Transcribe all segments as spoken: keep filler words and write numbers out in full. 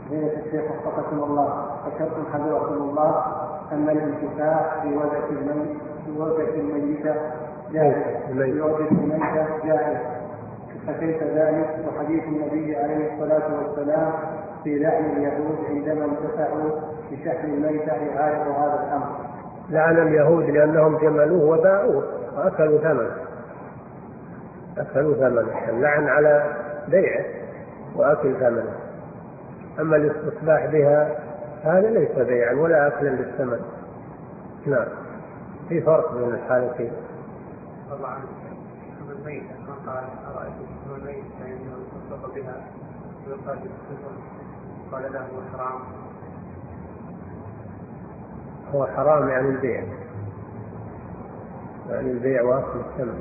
فضيلة الشيخ وفقكم الله، ذكرتم حفظكم الله أن الانتفاع في وجه الميت في وجه الميتة جائز، في وجه الميتة جائز، فكيف ذلك وحديث النبي عليه الصلاة والسلام في لعن اليهود عندما انتفعوا بشحن الميتة يعارض هذا الأمر؟ لعن اليهود لأنهم جملوه وباعوه وأكلوا ثمنه، أكلوا ثمنه، اللعن على بيعه وأكل ثمنه. أما الاستصلاح بها هذا ليس بيعا ولا أكلا للثمن. نعم، في فرق بين الحالتين. طبعا حكم الميت ما قال أرأيت حكم الميت فإنه يتصدق بها ويقال بالكفر، قال له هو حرام. هو حرام يعني البيع، يعني البيع وأكل الثمن،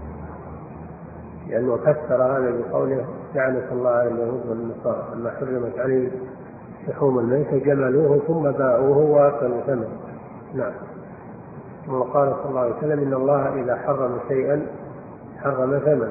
لأنه فسر هذا بقوله لعنة الله على اليهود والنصارى لما حرمت عليه لحوم الميت جملوه ثم باعوه وأكلوا ثمنه. نعم. وقال صلى الله عليه وسلم إن الله إذا حرم شيئا حرم ثمنه.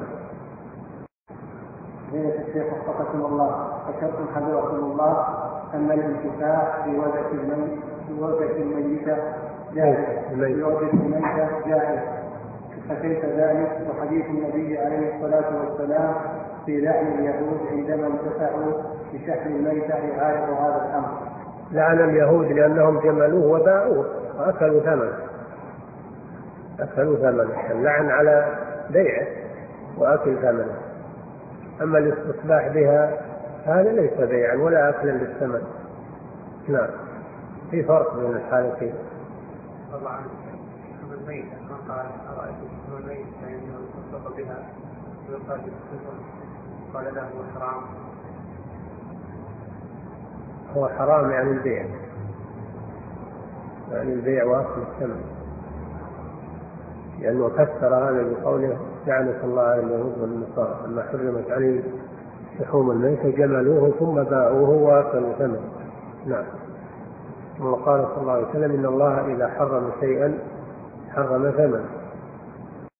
فضيلة الشيخ وفقكم الله، ذكرتم حفظكم الله أن الانتفاع في وجه الميت في وجه الميتة جائز، في وجه الميتة جائز، فكيف ذلك وحديث النبي عليه الصلاة والسلام في لعن اليهود عندما انتفعوا بشحن الميتة يعارض هذا الأمر؟ لعن اليهود لأنهم جملوه وباعوه وأكلوا ثمنه، أكلوا ثمنه، اللعن على بيعه وأكل ثمنه. أما الاستصلاح بها هذا ليس بيعا ولا أكلا للثمن. نعم، في فرق بين الحالتين. طبعا حكم الميت ما قال أرأيت حكم الميت فإنه يتصدق بها ويقال بالكفر، قال له هو حرام. هو حرام يعني البيع، يعني البيع وأكل الثمن، لأنه فسر هذا بقوله لعنة الله على اليهود والنصارى لما حرمت عليه لحوم الميت جملوه ثم باعوه وأكلوا ثمنه. نعم. وقال صلى الله عليه وسلم إن الله إذا حرم شيئا حرم ثمنه.